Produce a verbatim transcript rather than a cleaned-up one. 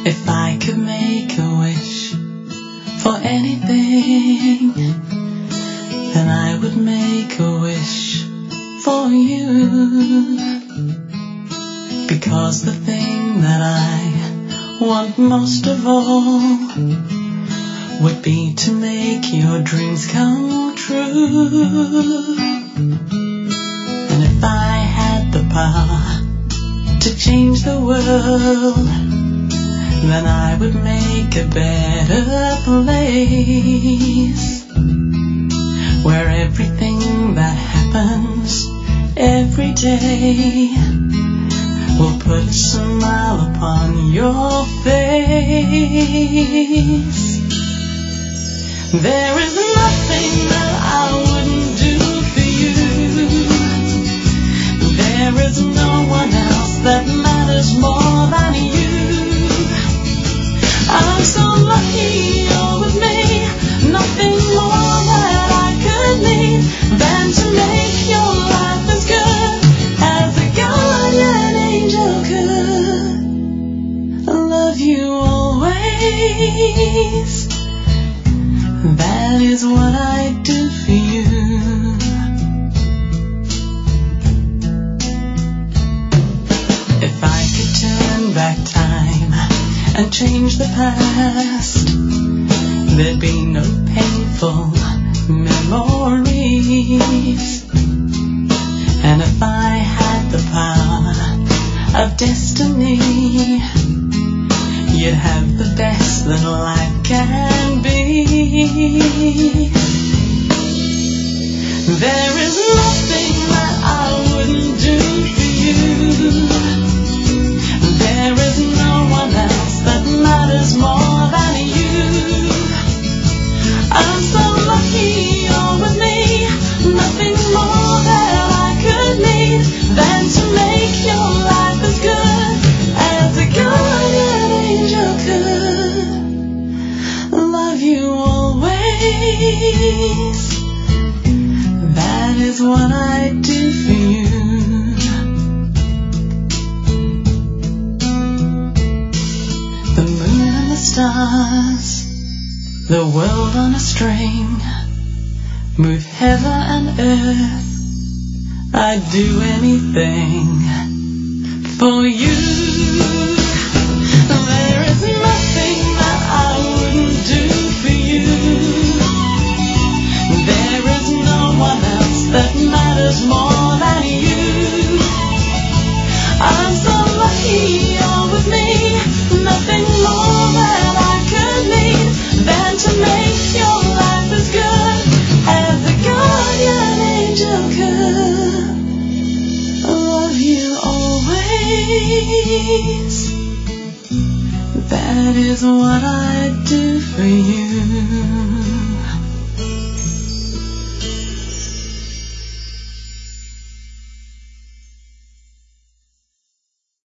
If I could make a wish for anything, then I would make a wish for you. Because the thing that I want most of all would be to make your dreams come true. And if I had the power to change the world, then I would make a better place, where everything that happens every day will put a smile upon your face. There is nothing that I wouldn't do for you. There is no one else that matters more than you. I'm so lucky you're with me. Nothing more that I could need than to make your life as good as a guardian angel could. I love you always. That is what I do for you. If I could turn back time and change the past, there'd be no painful memories. And if I had the power of destiny, you'd have the best that life can be. There is nothing that I wouldn't do for you. There is no one else that matters more than you. I'm so lucky you're with me. Nothing more that I could need than to make your life as good as a guardian angel could. Love you always. That is what I do for you. The moon and the stars, the world on a string, move heaven and earth. I'd do anything for you. There is nothing that I wouldn't do for you. There is no one else that matters more than you. I'm so lucky you're with me. Nothing more that I could need than to make your life as good as a guardian angel could. I love you always. That is what I do for you.